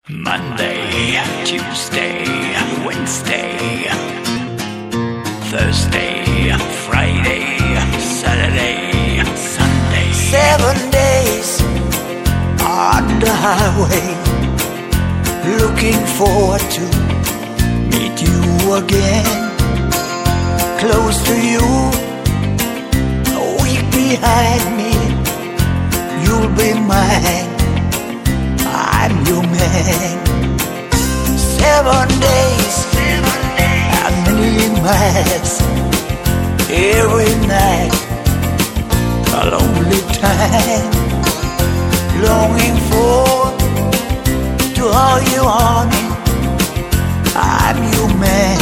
Monday, Tuesday, Wednesday, Thursday, Friday, Saturday, Sunday. 7 days on the highway, looking forward to meet you again. Close to you, a week behind me, you'll be mine, I'm your man. 7 days, a million miles, every night, a lonely time, longing for to hold you on. I'm your man.